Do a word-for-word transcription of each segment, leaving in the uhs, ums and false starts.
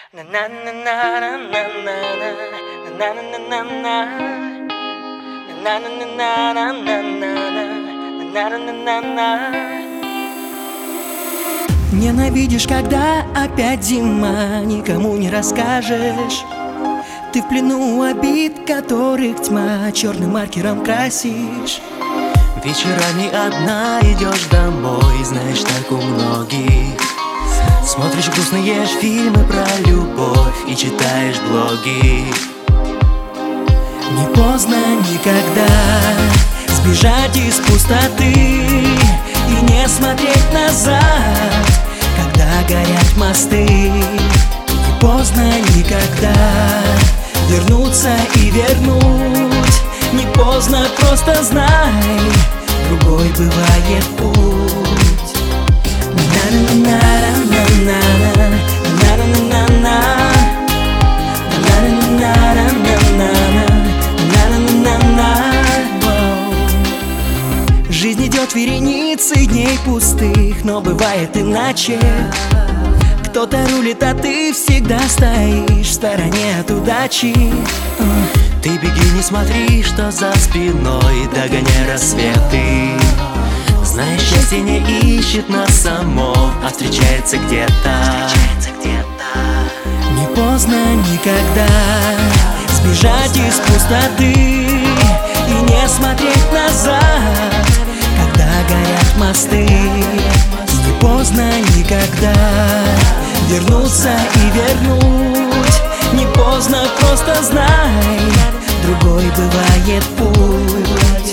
Ненавидишь, когда опять зима, никому не расскажешь. Ты в плену обид, которых тьма, черным маркером красишь. Вечерами одна идешь домой, знаешь, так у многих. Смотришь грустные фильмы про любовь и читаешь блоги. Не поздно никогда сбежать из пустоты и не смотреть назад, когда горят мосты. Не поздно никогда вернуться и вернуть. Не поздно, просто знай, другой бывает путь. Жизнь идет вереницей дней пустых, но бывает иначе. Кто-то рулит, а ты всегда стоишь в стороне от удачи. Ты беги, не смотри, что за спиной, догоняй рассветы. Знаешь, счастье не ищет нас само, а встречается где-то. Не поздно никогда сбежать из пустоты и не смотреть назад, когда горят мосты. Не поздно никогда вернуться и вернуть. Не поздно, просто знай, другой бывает путь.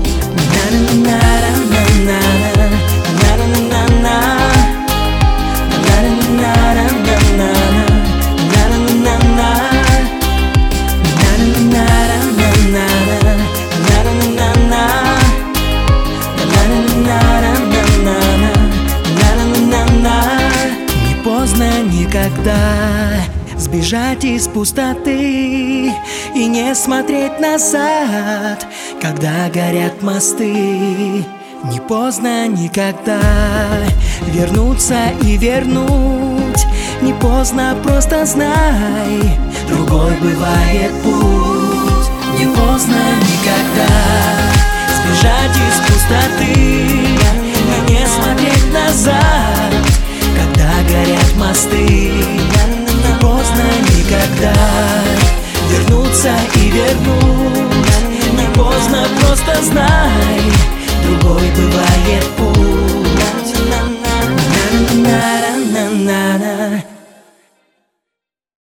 Не поздно никогда сбежать из пустоты и не смотреть назад, когда горят мосты. Не поздно никогда вернуться и вернуть. Не поздно, просто знай, другой бывает путь. Не поздно никогда сбежать из пустоты и не смотреть назад, когда горят мосты. Не поздно никогда вернуться и вернуть. Не поздно, просто знай, другой бывает путь.